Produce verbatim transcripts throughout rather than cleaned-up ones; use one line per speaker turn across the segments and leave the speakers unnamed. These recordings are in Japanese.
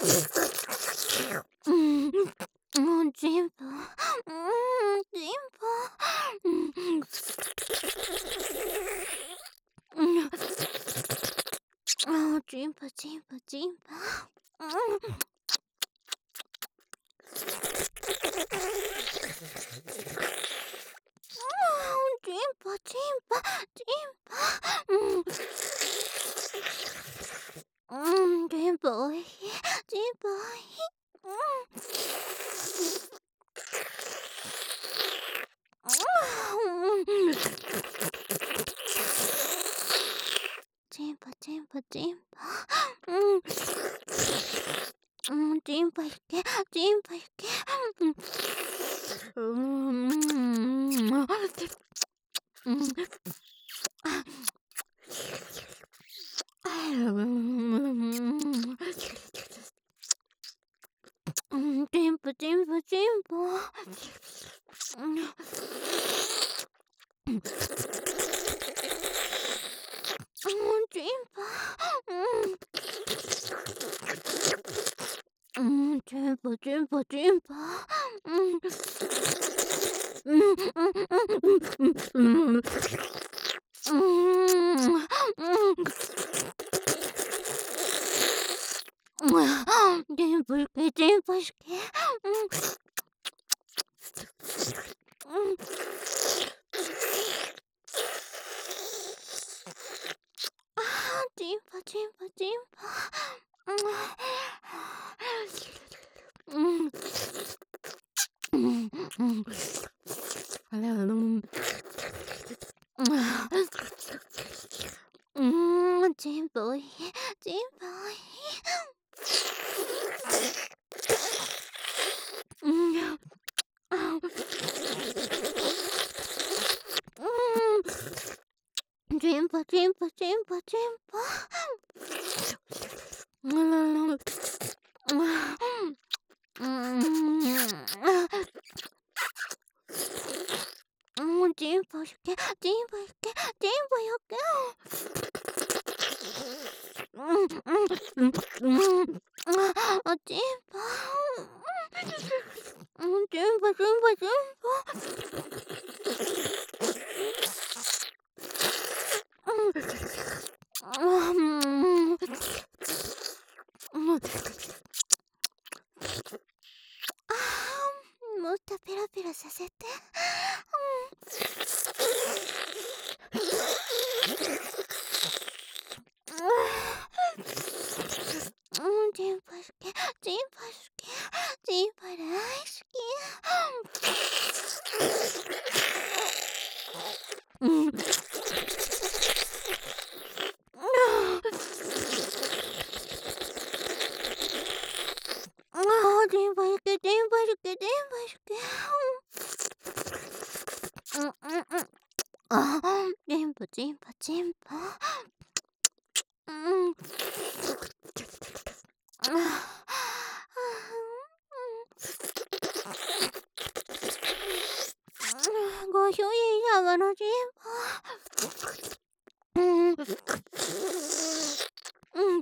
うん、もう全部、うん、全部、うん、うん、あ、全部全部全部、うん。全部全部全部、うん、うん、全部おいしい、全部おいしい、うん、うん、全部全部全部、うん、うん、全部いけ、全部いけ、うん、うん、うん、うん、うん、全部全部全部。うん、全部。うん、うん、全部全部全部。うん。うん、うん、うん、うん、うん。うん、うん。全部いけ、全部いけ。うん。うん。ああ、全部全部全部。うん。うん。うん。あれ、あの、うん。うーん、全部おいしい、全部おいしい。うん。あ、うん。全部全部全部全部。うん。うん。うん。うん、全部いけ、全部いけ、全部いけ。うん、うん、うん、うん、あ、全部。うん、全部全部全部。うん、うん、うん。ああ、もっとペラペラさせて。うん、全部好き、全部好き、全部大好き。うん。ああ、全部好き、全部好き、全部好き。うん、うん、うん。ああ、全部全部全部。うん。ああ、ご主人様の全部。うん。うん。うん。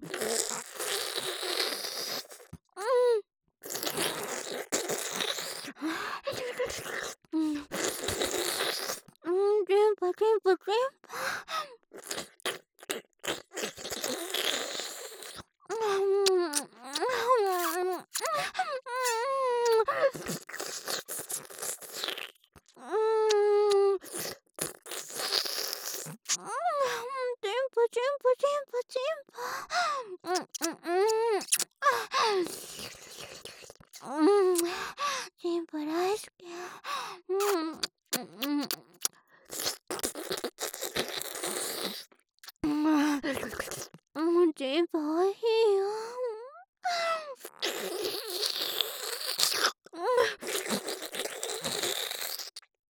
うん。うん、全部全部全部。うん。うん。全部全部全部全部。うんうんうん。うん。全部大好き。うん。うん。うん。うん、全部美